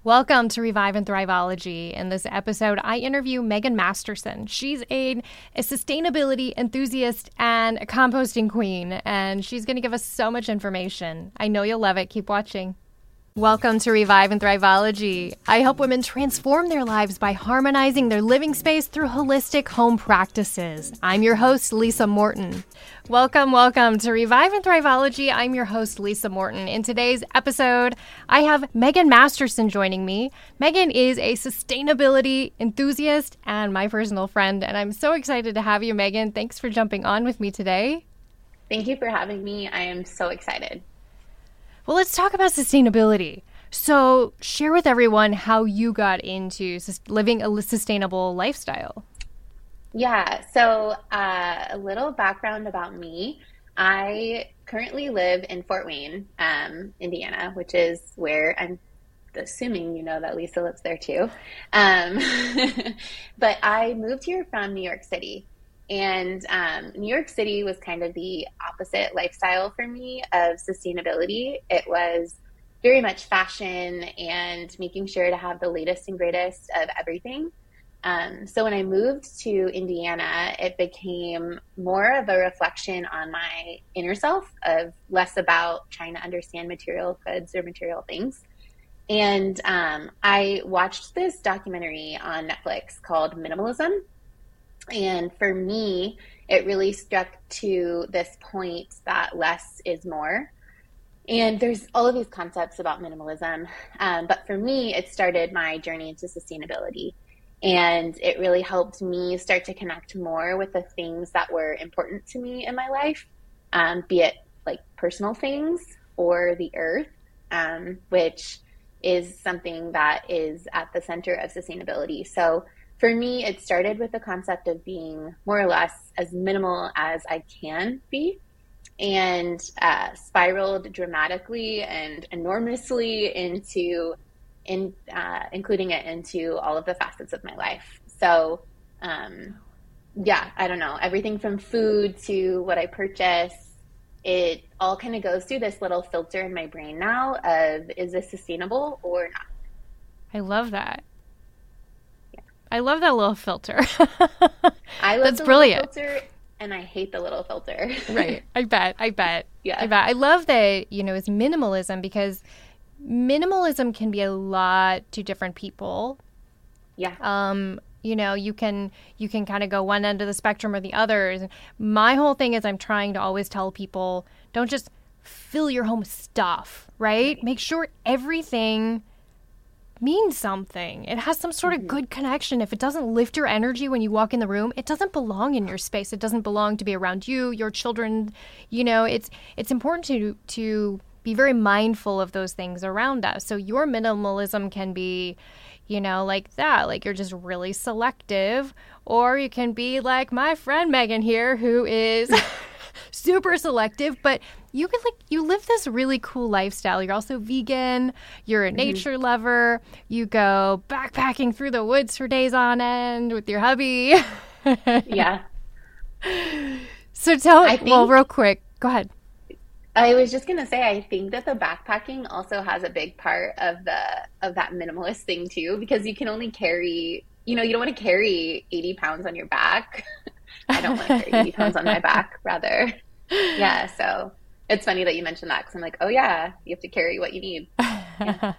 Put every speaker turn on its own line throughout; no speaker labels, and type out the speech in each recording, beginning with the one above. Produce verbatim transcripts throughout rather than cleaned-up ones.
Welcome to Revive and Thriveology. In this episode, I interview Megan Masterson. She's a, a sustainability enthusiast and a composting queen, and she's going to give us so much information. I know you'll love it. Keep watching. Welcome to Revive and Thriveology. I help women transform their lives by harmonizing their living space through holistic home practices. I'm your host, Lisa Morton. Welcome, welcome to Revive and Thriveology. I'm your host, Lisa Morton. In today's episode, I have Megan Masterson joining me. Megan is a sustainability enthusiast and my personal friend, and I'm so excited to have you, Megan. Thanks for jumping on with me today.
Thank you for having me. I am so excited.
Well, let's talk about sustainability. So share with everyone how you got into living a sustainable lifestyle.
Yeah, so uh, a little background about me. I currently live in Fort Wayne, um, Indiana, which is where I'm assuming you know that Lisa lives there too. Um, but I moved here from New York City. And um, New York City was kind of the opposite lifestyle for me of sustainability. It was very much fashion and making sure to have the latest and greatest of everything. Um, so when I moved to Indiana, it became more of a reflection on my inner self, of less about trying to understand material goods or material things. And um, I watched this documentary on Netflix called Minimalism. And for me, it really struck to this point that less is more. And there's all of these concepts about minimalism. Um, but for me, it started my journey into sustainability. And it really helped me start to connect more with the things that were important to me in my life, um, be it like personal things or the earth, um, which is something that is at the center of sustainability. So for me, it started with the concept of being more or less as minimal as I can be, and uh, spiraled dramatically and enormously into in uh, including it into all of the facets of my life. So um, yeah, I don't know, everything from food to what I purchase, it all kind of goes through this little filter in my brain now of, is this sustainable or not?
I love that. I love that little filter.
I love
That's
the
brilliant.
little filter, and I hate the little filter.
Right. I bet. I bet.
Yeah.
I bet. I love that, you know, it's minimalism, because minimalism can be a lot to different people.
Yeah.
Um, you know, you can you can kind of go one end of the spectrum or the others. My whole thing is I'm trying to always tell people, don't just fill your home with stuff, right? Make sure everything means something. It has some sort of good connection. If it doesn't lift your energy when you walk in the room, it doesn't belong in your space. It doesn't belong to be around you, your children. You know, it's it's important to to be very mindful of those things around us. So your minimalism can be, you know, like that, like you're just really selective, or you can be like my friend Megan here, who is super selective, but you can like you live this really cool lifestyle. You're also vegan. You're a nature mm-hmm. lover. You go backpacking through the woods for days on end with your hubby.
Yeah.
So tell
think,
well, real quick. Go ahead.
I was just gonna say, I think that the backpacking also has a big part of the of that minimalist thing too, because you can only carry, you know, you don't want to carry eighty pounds on your back. I don't want to carry eighty pounds on my back, rather. Yeah, so it's funny that you mentioned that, because I'm like, oh yeah, you have to carry what you need. Yeah.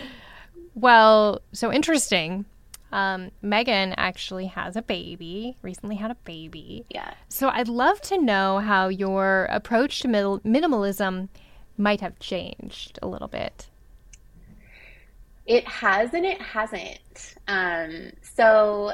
Well, so interesting. Um, Megan actually has a baby, recently had a baby.
Yeah.
So I'd love to know how your approach to mil- minimalism might have changed a little bit.
It has and it hasn't. Um, so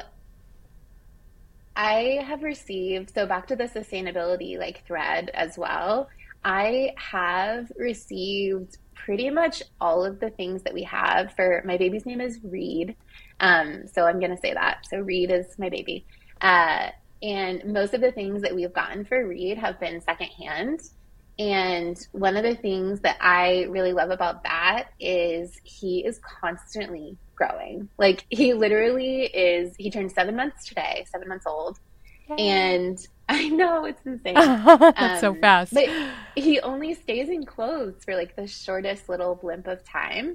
I have received, so back to the sustainability like thread as well, I have received pretty much all of the things that we have for, my baby's name is Reed. Um, so I'm going to say that. So Reed is my baby. Uh, and most of the things that we've gotten for Reed have been secondhand. And one of the things that I really love about that is he is constantly growing. Like he literally is, he turned seven months today, seven months old. Yay. And I know it's insane.
That's
um,
so fast.
But he only stays in clothes for like the shortest little blimp of time.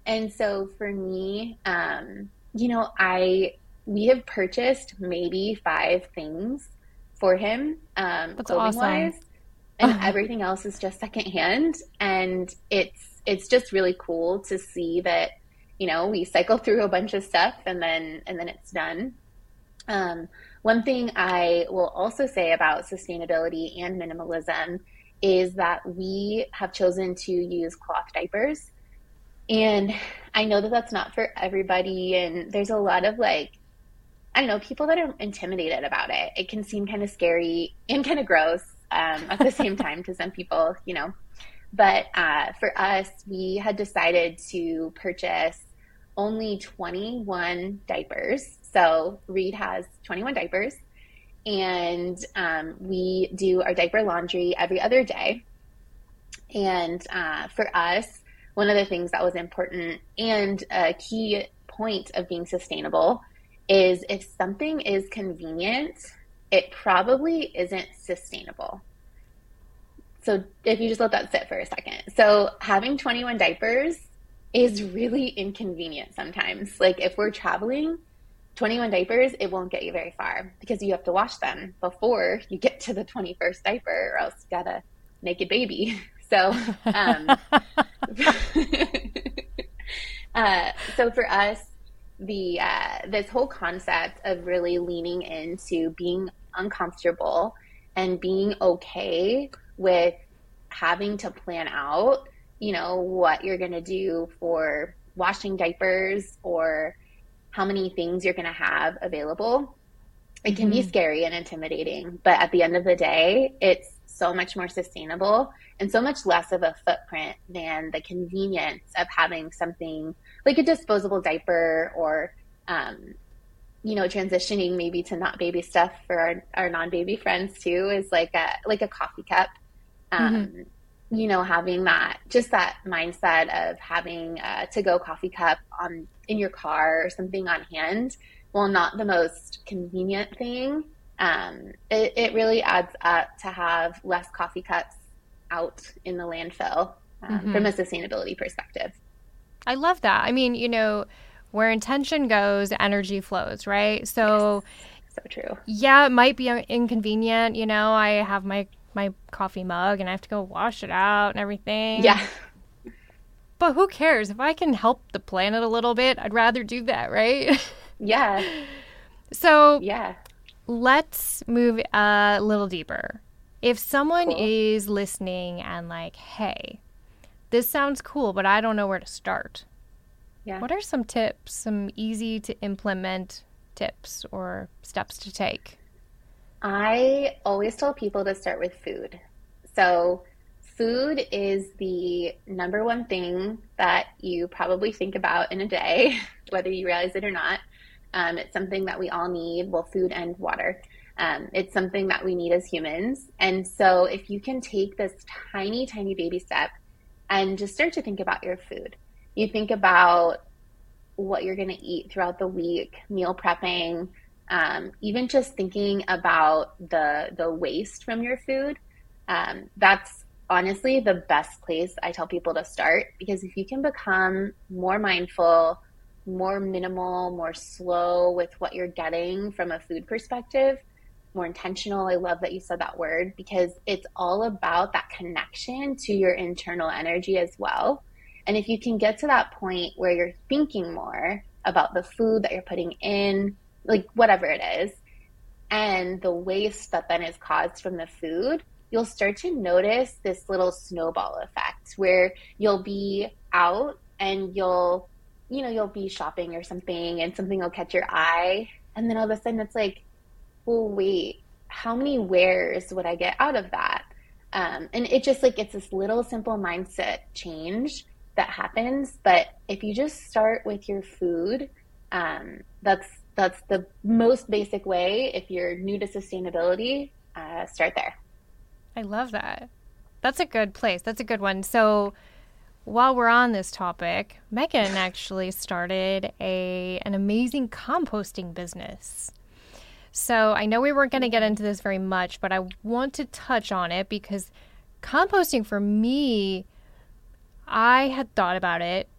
And so for me, um, you know, I we have purchased maybe five things for him, um,
That's
clothing
awesome.
wise, and everything else is just secondhand. And it's it's just really cool to see that, you know, we cycle through a bunch of stuff and then and then it's done. Um, one thing I will also say about sustainability and minimalism is that we have chosen to use cloth diapers. And I know that that's not for everybody. And there's a lot of like, I don't know, people that are intimidated about it. It can seem kind of scary and kind of gross um, at the same time to some people, you know. But uh, for us, we had decided to purchase only twenty-one diapers. So Reed has twenty-one diapers, and um, we do our diaper laundry every other day. And uh, for us, one of the things that was important and a key point of being sustainable is if something is convenient, it probably isn't sustainable. So if you just let that sit for a second. So having twenty-one diapers is really inconvenient sometimes. Like if we're traveling, twenty-one diapers, it won't get you very far because you have to wash them before you get to the twenty-first diaper, or else you got a naked baby. So, um, uh, so for us, the uh, this whole concept of really leaning into being uncomfortable and being okay with having to plan out, you know, what you're going to do for washing diapers or how many things you're going to have available. It can be
Mm-hmm.
scary and intimidating, but at the end of the day, it's so much more sustainable and so much less of a footprint than the convenience of having something like a disposable diaper or, um, you know, transitioning maybe to not baby stuff for our, our non-baby friends too is like a, like a coffee cup.
Mm-hmm.
Um, you know, having that, just that mindset of having a to-go coffee cup on in your car or something on hand, while not the most convenient thing, um, it, it really adds up to have less coffee cups out in the landfill um,
Mm-hmm.
from a sustainability perspective.
I love that. I mean, you know, where intention goes, energy flows, right?
Yes,
So,
so true.
yeah, it might be inconvenient. You know, I have my my coffee mug and I have to go wash it out and everything.
Yeah,
But who cares? If I can help the planet a little bit, I'd rather do that, right?
yeah,
So,
yeah.
let's move a little deeper. If someone
Cool.
is listening and like, hey, this sounds cool, but I don't know where to start.
Yeah.
What are some tips, some easy to implement tips or steps to take?
I always tell people to start with food. So, food is the number one thing that you probably think about in a day, whether you realize it or not. Um, it's something that we all need, well, food and water. Um, it's something that we need as humans. And so, if you can take this tiny, tiny baby step and just start to think about your food, you think about what you're going to eat throughout the week, meal prepping, um, even just thinking about the the waste from your food. Um, that's honestly the best place I tell people to start, because if you can become more mindful, more minimal, more slow with what you're getting from a food perspective, more intentional. I love that you said that word, because it's all about that connection to your internal energy as well. And if you can get to that point where you're thinking more about the food that you're putting in, like whatever it is, and the waste that then is caused from the food, you'll start to notice this little snowball effect where you'll be out and you'll, you know, you'll be shopping or something and something will catch your eye. And then all of a sudden it's like, well, wait, how many wares would I get out of that? Um, and it just like, it's this little simple mindset change that happens. But if you just start with your food, um, that's that's the most basic way. If you're new to sustainability, uh, start there.
I love that. That's a good place. That's a good one. So, while we're on this topic, Megan actually started a an amazing composting business. So, I know we weren't going to get into this very much, but I want to touch on it because composting for me, I had thought about it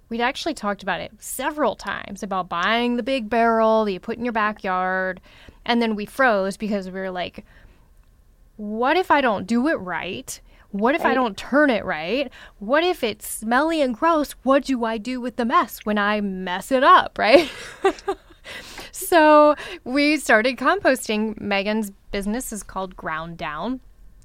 we'd actually talked about it several times about buying the big barrel that you put in your backyard. And then we froze because we were like, what if I don't do it right? What if right. I don't turn it right? What if it's smelly and gross? What do I do with the mess when I mess it up, right? So we started composting. Megan's business is called Ground Down.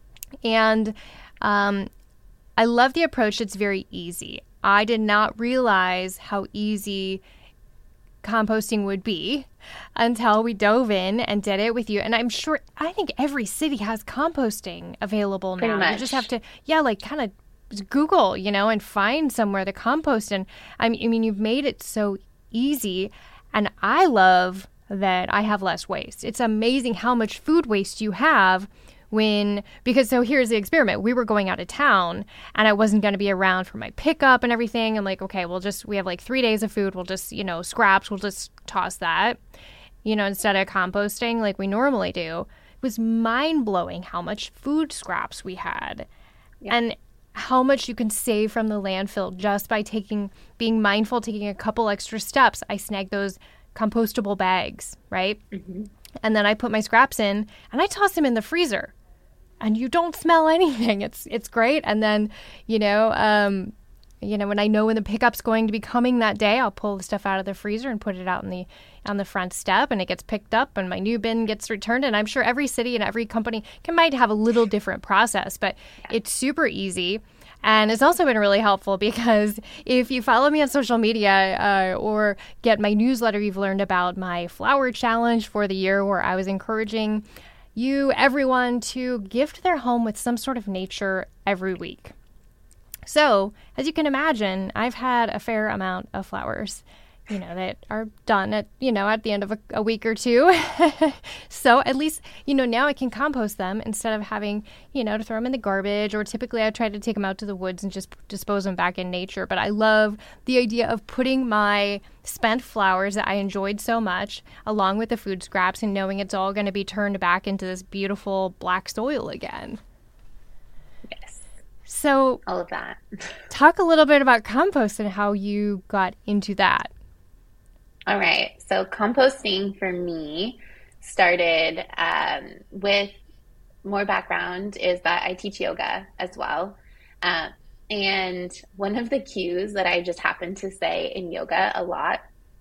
And um, I love the approach. It's very easy. I did not realize how easy composting would be until we dove in and did it with you. And I'm sure, I think every city has composting available
Pretty
now.
much.
You just have to, yeah, like kind of Google, you know, and find somewhere to compost. And I mean, I mean, you've made it so easy. And I love that I have less waste. It's amazing how much food waste you have when, because so here's the experiment. We were going out of town and I wasn't going to be around for my pickup and everything. I'm like, okay, we'll just, we have like three days of food. We'll just, you know, scraps, we'll just toss that, you know, instead of composting like we normally do. It was mind blowing how much food scraps we had. Yeah. And how much you can save from the landfill just by taking, being mindful, taking a couple extra steps. I snagged those compostable bags, right? Mm-hmm. And then I put my scraps in and I toss them in the freezer. And you don't smell anything. It's it's great. And then, you know, um, you know, when I know when the pickup's going to be coming that day, I'll pull the stuff out of the freezer and put it out in the on the front step, and it gets picked up, and my new bin gets returned. And I'm sure every city and every company can might have a little different process, but it's super easy. And it's also been really helpful because if you follow me on social media uh, or get my newsletter, you've learned about my flower challenge for the year, where I was encouraging you, everyone, to gift their home with some sort of nature every week. So, as you can imagine, I've had a fair amount of flowers, you know, that are done at, you know, at the end of a, a week or two. So at least, you know, now I can compost them instead of having, you know, to throw them in the garbage, or typically I try to take them out to the woods and just dispose them back in nature. But I love the idea of putting my spent flowers that I enjoyed so much along with the food scraps and knowing it's all going to be turned back into this beautiful black soil again.
Yes.
So
all of that.
Talk a little bit about compost and how you got into that.
All right. So composting for me started um, with more background is that I teach yoga as well. Uh, and one of the cues that I just happen to say in yoga a lot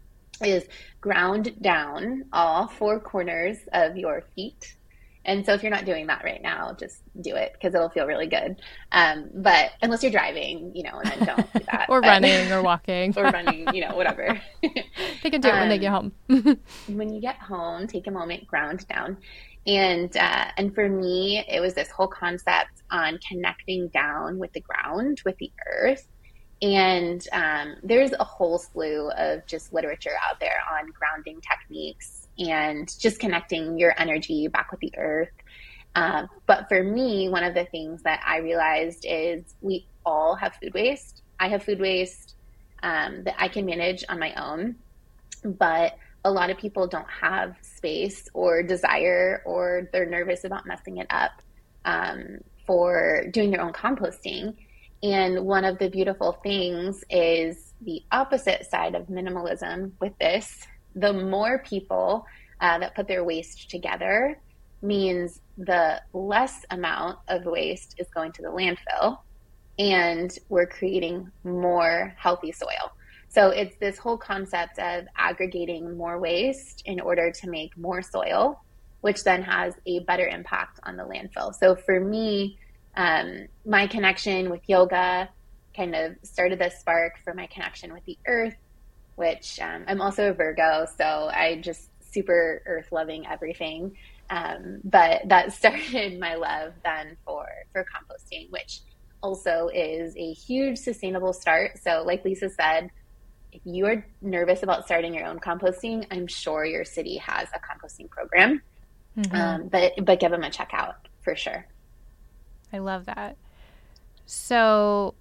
is ground down all four corners of your feet. And so if you're not doing that right now, just do it because it'll feel really good. Um, but unless you're driving, you know, and then don't do that.
or
but,
running or walking.
or running, you know, whatever.
They can do it um, when they get home.
When you get home, take a moment, ground down. And, uh, and for me, it was this whole concept on connecting down with the ground, with the earth. And um, there's a whole slew of just literature out there on grounding techniques and just connecting your energy back with the earth. Um, but for me, one of the things that I realized is we all have food waste. I have food waste um, that I can manage on my own, but a lot of people don't have space or desire, or they're nervous about messing it up um, for doing their own composting. And one of the beautiful things is the opposite side of minimalism with this. The more people uh, that put their waste together means the less amount of waste is going to the landfill, and we're creating more healthy soil. So it's this whole concept of aggregating more waste in order to make more soil, which then has a better impact on the landfill. So for me, um, my connection with yoga kind of started this spark for my connection with the earth, which um, I'm also a Virgo, so I just super earth loving everything. Um, but that started my love then for, for composting, which also is a huge sustainable start. So like Lisa said, if you're nervous about starting your own composting, I'm sure your city has a composting program, mm-hmm. um, but, but give them a check out for sure.
I love that. So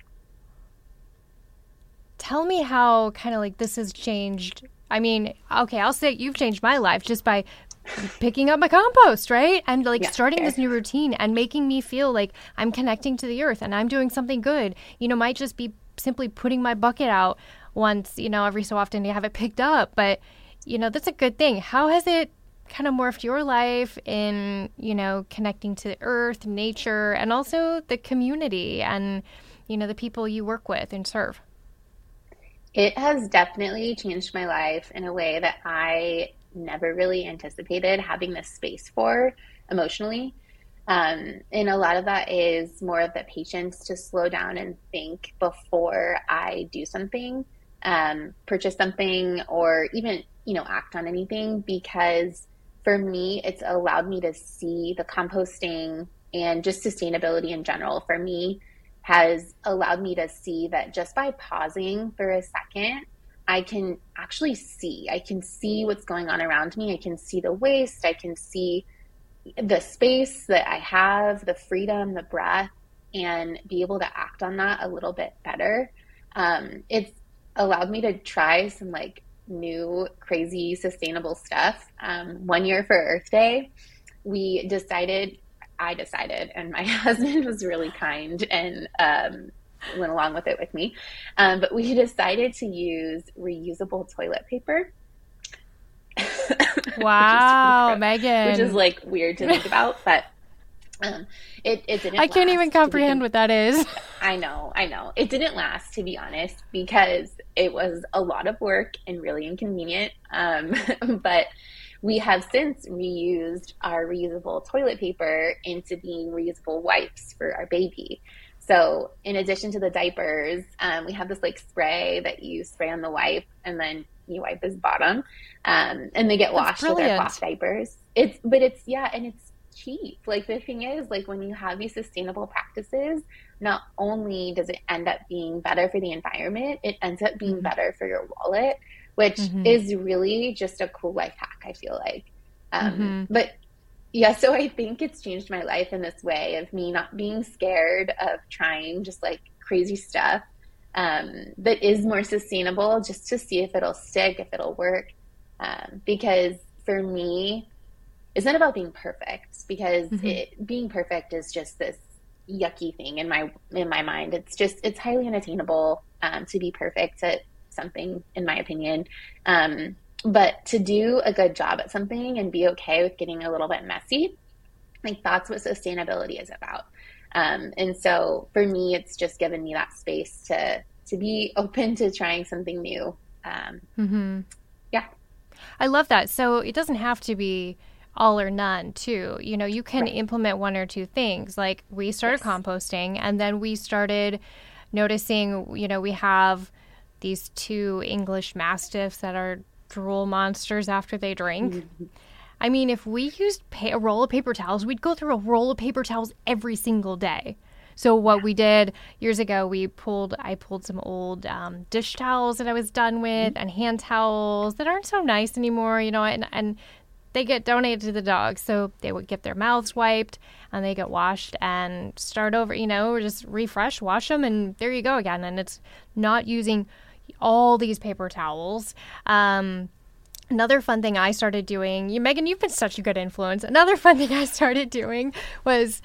tell me how kind of like this has changed. I mean, okay, I'll say you've changed my life just by picking up my compost, right? And like yeah, starting fair. This new routine and making me feel like I'm connecting to the earth and I'm doing something good. You know, might just be simply putting my bucket out once, you know, every so often to have it picked up. But, you know, that's a good thing. How has it kind of morphed your life in, you know, connecting to the earth, nature, and also the community and, you know, the people you work with and serve?
It has definitely changed my life in a way that I never really anticipated having this space for emotionally. Um, and a lot of that is more of the patience to slow down and think before I do something, um, purchase something, or even, you know, act on anything. Because for me, it's allowed me to see the composting and just sustainability in general. For me, has allowed me to see that just by pausing for a second, I can actually see. I can see what's going on around me. I can see the waste. I can see the space that I have, the freedom, the breath, and be able to act on that a little bit better. Um, it's allowed me to try some like new, crazy, sustainable stuff. Um, one year for Earth Day, we decided I decided, and my husband was really kind and um, went along with it with me. Um, but we decided to use reusable toilet paper.
Wow,
which
Megan.
Which is like weird to think about, but um, it, it didn't
I can't
last,
even comprehend what that is.
I know, I know. It didn't last, to be honest, because it was a lot of work and really inconvenient. Um, but we have since reused our reusable toilet paper into being reusable wipes for our baby. So in addition to the diapers, um, we have this like spray that you spray on the wipe and then you wipe his bottom, um, and they get washed with our cloth diapers. It's, but it's, yeah, and it's cheap. Like the thing is, like when you have these sustainable practices, not only does it end up being better for the environment, it ends up being mm-hmm. better for your wallet, which mm-hmm. is really just a cool life hack, I feel like. Um, mm-hmm. But yeah, so I think it's changed my life in this way of me not being scared of trying just like crazy stuff um, that is more sustainable, just to see if it'll stick, if it'll work. Um, because for me, it's not about being perfect, because mm-hmm. it, being perfect is just this yucky thing in my in my mind. It's just, it's highly unattainable um, to be perfect at something, in my opinion. Um, but to do a good job at something and be okay with getting a little bit messy, like that's what sustainability is about. Um, and so for me, it's just given me that space to to be open to trying something new. Um, mm-hmm. Yeah.
I love that. So it doesn't have to be all or none too. You know, you can right. implement one or two things. Like we started yes. composting, and then we started noticing, you know, we have these two English Mastiffs that are drool monsters after they drink. Mm-hmm. I mean, if we used pay- a roll of paper towels, we'd go through a roll of paper towels every single day. So what yeah. we did years ago, we pulled, I pulled some old um, dish towels that I was done with, mm-hmm. and hand towels that aren't so nice anymore, you know, and, and they get donated to the dogs. So they would get their mouths wiped and they get washed and start over, you know, just refresh, wash them, and there you go again. And it's not using all these paper towels. Um, Another fun thing I started doing, you, Megan, you've been such a good influence. Another fun thing I started doing was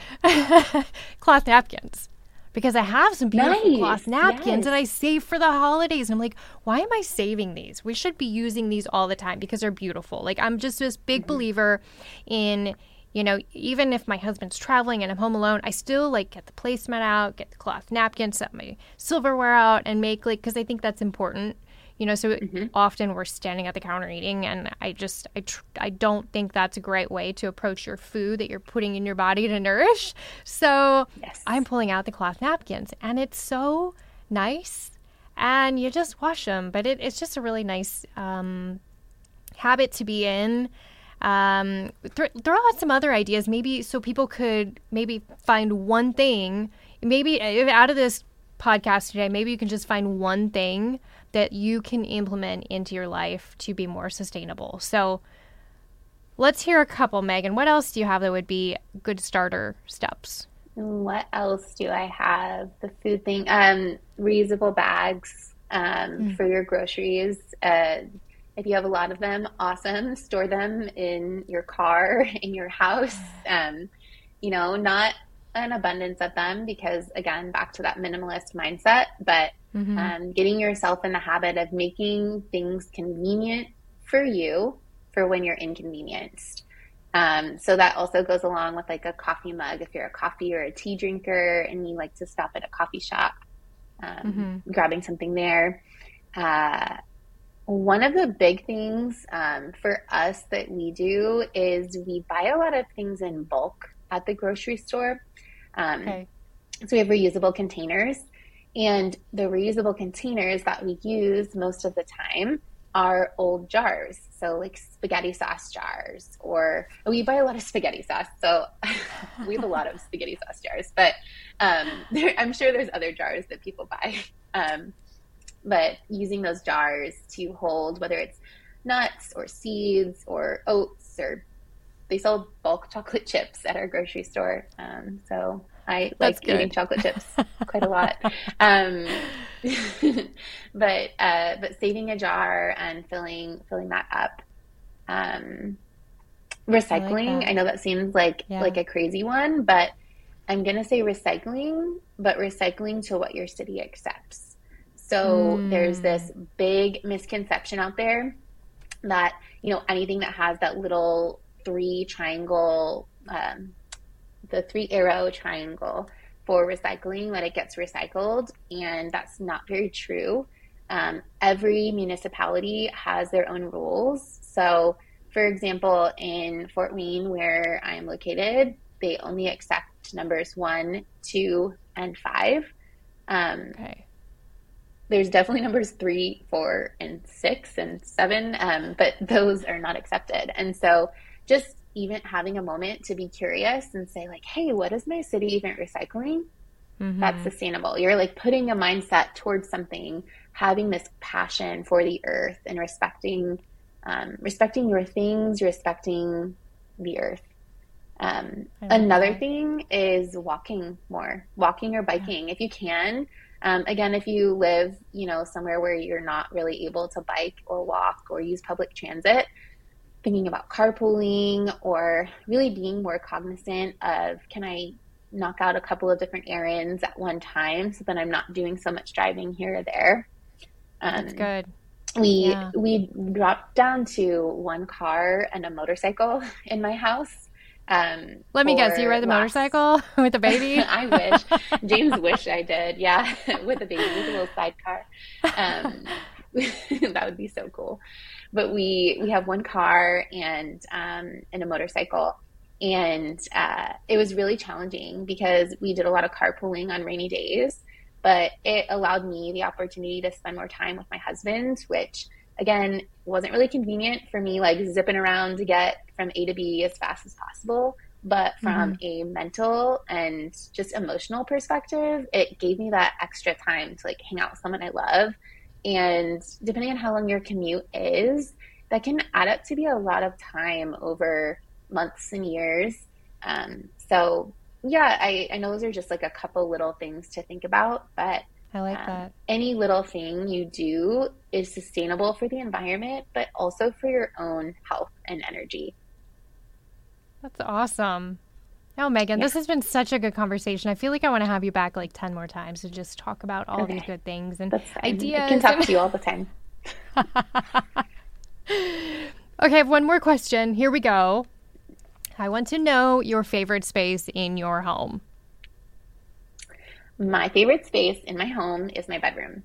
cloth napkins, because I have some beautiful nice. cloth napkins yes. that I save for the holidays. And I'm like, why am I saving these? We should be using these all the time because they're beautiful. Like, I'm just this big mm-hmm. believer in, you know, even if my husband's traveling and I'm home alone, I still like get the placemat out, get the cloth napkins, set my silverware out, and make like, because I think that's important. You know, so mm-hmm. often we're standing at the counter eating, and I just, I, tr- I don't think that's a great way to approach your food that you're putting in your body to nourish. So yes. I'm pulling out the cloth napkins, and it's so nice, and you just wash them. But it, it's just a really nice um, habit to be in. Um, th- throw out some other ideas, maybe so people could maybe find one thing, maybe out of this podcast today, maybe you can just find one thing that you can implement into your life to be more sustainable. So let's hear a couple, Megan. What else do you have that would be good starter steps?
What else do I have? The food thing, um, reusable bags um, mm. for your groceries. Uh, if you have a lot of them, awesome. Store them in your car, in your house. Um, you know, not an abundance of them because, again, back to that minimalist mindset, but
Mm-hmm.
Um, getting yourself in the habit of making things convenient for you for when you're inconvenienced. Um, so that also goes along with like a coffee mug. If you're a coffee or a tea drinker and you like to stop at a coffee shop, um,
Mm-hmm.
grabbing something there. Uh, one of the big things um, for us that we do is we buy a lot of things in bulk at the grocery store. Um,
Okay.
So we have reusable containers, and the reusable containers that we use most of the time are old jars. So like spaghetti sauce jars, or we buy a lot of spaghetti sauce. So we have a lot of spaghetti sauce jars, but um, there, I'm sure there's other jars that people buy. Um, but using those jars to hold, whether it's nuts or seeds or oats, or they sell bulk chocolate chips at our grocery store. Um, so I
That's
like
good.
eating chocolate chips quite a lot. Um, but uh, but saving a jar and filling filling that up. Um, recycling.
I like that.
I know that seems like
Yeah.
like a crazy one, but I'm gonna say recycling, but recycling to what your city accepts. So
Mm.
there's this big misconception out there that, you know, anything that has that little three triangle, um, the three arrow triangle for recycling, that it gets recycled. And that's not very true. Um, every municipality has their own rules. So, for example, in Fort Wayne, where I'm located, they only accept numbers one, two, and five. Um,
Okay.
there's definitely numbers three, four, and six, and seven, um, but those are not accepted. And so just even having a moment to be curious and say like, hey, what is my city even recycling?
Mm-hmm.
That's sustainable. You're like putting a mindset towards something, having this passion for the earth and respecting, um, respecting your things, respecting the earth. Um,
I like
another
that.
thing is walking more, walking or biking if you can. Um, again, if you live, you know, somewhere where you're not really able to bike or walk or use public transit, thinking about carpooling or really being more cognizant of, can I knock out a couple of different errands at one time so that I'm not doing so much driving here or there.
That's
Um,
good.
we
Yeah.
we dropped down to one car and a motorcycle in my house. Um,
Let me guess, you
for
ride the
last-
motorcycle with a baby?
I wish. James wish I did. Yeah, with a baby, with a little sidecar. Um, that would be so cool. But we we have one car and um, and a motorcycle, and uh, it was really challenging because we did a lot of carpooling on rainy days. But it allowed me the opportunity to spend more time with my husband, which again wasn't really convenient for me, like zipping around to get from A to B as fast as possible. But from
Mm-hmm.
a mental and just emotional perspective, it gave me that extra time to like hang out with someone I love. And depending on how long your commute is, that can add up to be a lot of time over months and years. Um, so yeah, I, I know those are just like a couple little things to think about, but
I like
um,
that.
any little thing you do is sustainable for the environment, but also for your own health and energy.
That's awesome. Oh, Megan, this
Yeah.
has been such a good conversation. I feel like I want to have you back like ten more times to just talk about all these
Okay.
good things and
That's fine.
ideas.
I can talk
and-
to you all the time.
Okay, I have one more question. Here we go. I want to know your favorite space in your home.
My favorite space in my home is my bedroom.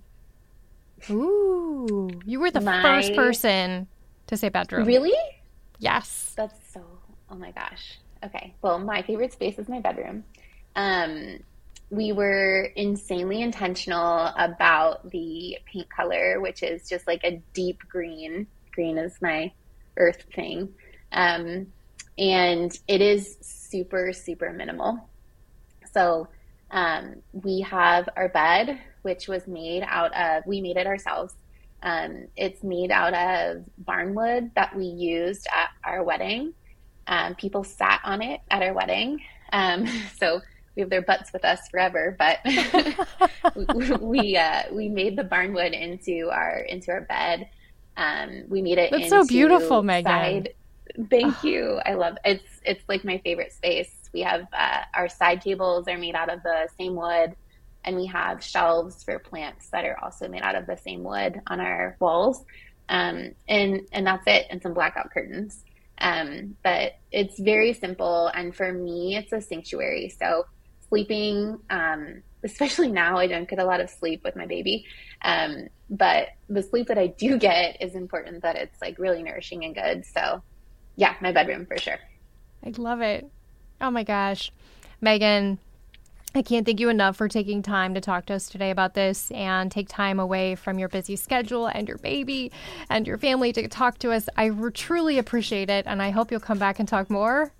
Ooh, you were the
My-
first person to say bedroom.
Really?
Yes.
That's so, oh my gosh. Okay. Well, my favorite space is my bedroom. Um, we were insanely intentional about the paint color, which is just like a deep green. Green is my earth thing. Um, and it is super, super minimal. So um, we have our bed, which was made out of, we made it ourselves. Um, it's made out of barnwood that we used at our wedding. Um, people sat on it at our wedding. Um, so we have their butts with us forever, but we, we, uh, we made the barnwood into our, into our bed. Um, we made it
That's
into
so beautiful, Megan.
side. Thank you. I love it's it's like my favorite space. We have uh, our side tables are made out of the same wood. and we have shelves for plants that are also made out of the same wood on our walls. Um, and, and that's it, and some blackout curtains. Um, but it's very simple. And for me, it's a sanctuary. So sleeping, um, especially now, I don't get a lot of sleep with my baby. Um, but the sleep that I do get is important, that it's like really nourishing and good. So yeah, my bedroom for sure.
I love it. Oh my gosh. Megan, I can't thank you enough for taking time to talk to us today about this and take time away from your busy schedule and your baby and your family to talk to us. I re- truly appreciate it, and I hope you'll come back and talk more.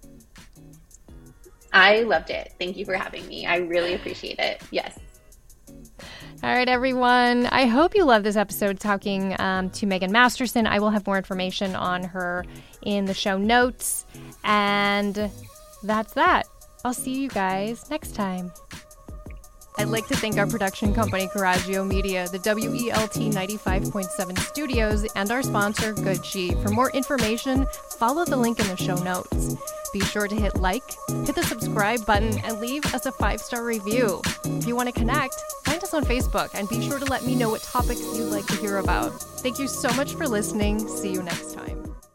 I loved it. Thank you for having me. I really appreciate it. Yes.
All right, everyone. I hope you love this episode talking um, to Megan Masterson. I will have more information on her in the show notes. And that's that. I'll see you guys next time. I'd like to thank our production company, Coraggio Media, the W E L T ninety-five point seven studios, and our sponsor, Good Sheet. For more information, follow the link in the show notes. Be sure to hit like, hit the subscribe button, and leave us a five-star review. If you want to connect, find us on Facebook, and be sure to let me know what topics you'd like to hear about. Thank you so much for listening. See you next time.